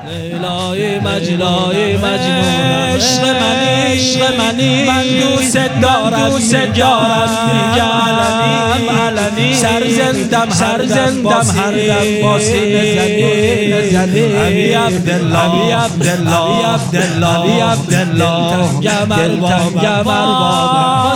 لیلای مجنون عشق منی من دوست دارم میگم علنی سرزندم هر دم با سینه زنی ابی عبدالله گمر بابا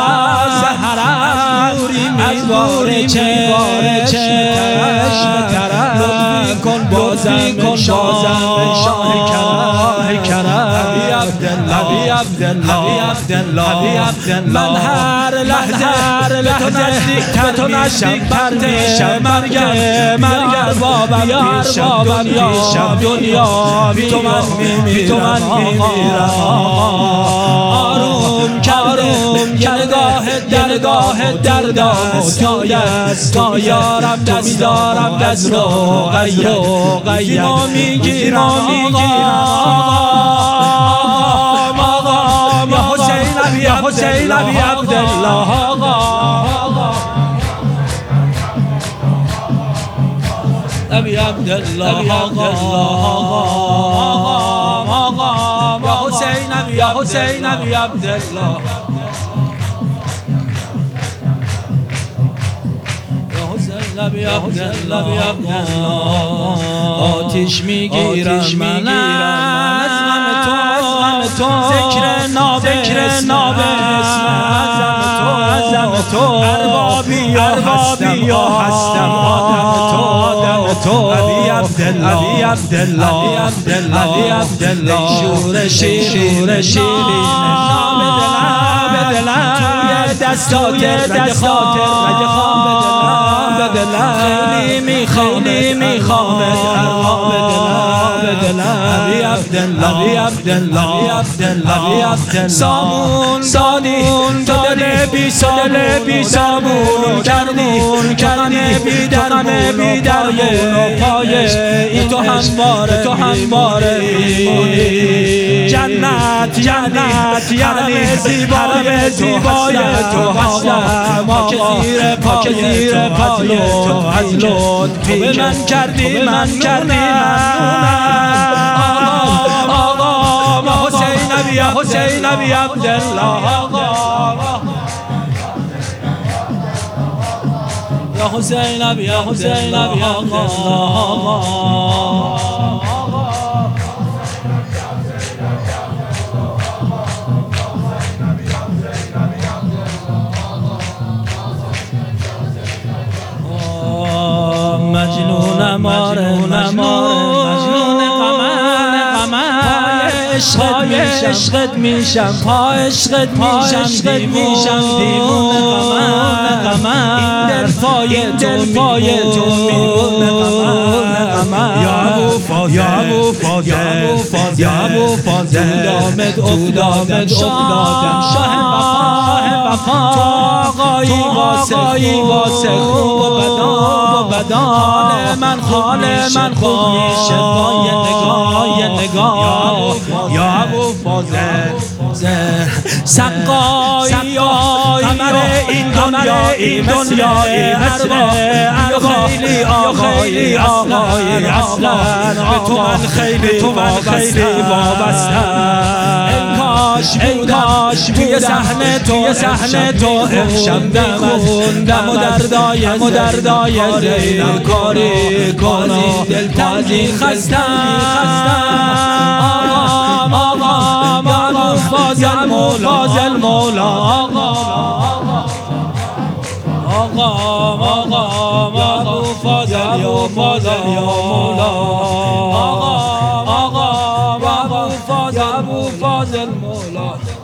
سحرم نوری میواره چشم ترم لطفی کن بازم شاه کرم ابی عبدالله من هر لحظه به تو نزدیک میشم مرگم بابم پیشم دنیا بی تو من میمیرم آروم نگاه دردم تا یارم دستارم دست رو غیر میگیرم یا حسین ابی عبدالله ابی عبدالله یا حسین ابی عبدالله آتش میگیرم من از غم تو ذکر ناب اسم تو اربابی هستم آدم تو ابی عبدالله شور شیرین نام دلم توی دستات رگ خاطر خیلی میخوام ابی عبدالله سامون دادی بی سامون کردی بی درمون و پایه ای تو همواره میمونی جنت یعنی زیبای تو هستم ما که زیر پای تو از لطفی به من کردی آقا حسین ابی عبدالله یا حسین ابی عبدالله مجنون پای عشقت میشم دیوونه غمم این دلپای تو میمونه غمم یا ابو فاضل افتادم شاه وفا تو آقایی واسه خوب و بدان حال من خوب میشه با یه نگاه یا ابو فاضل سقایی قمر این دنیایی مثل خیلی آقایی اصلا به تو من خیلی وابستم ای کاش توی صحنه تو امشب میخوندم و دردای زینا کاری کنم دلتازی خستم آقا فاضل مولا آقا فاضل یا مولا آقا فاضل مولا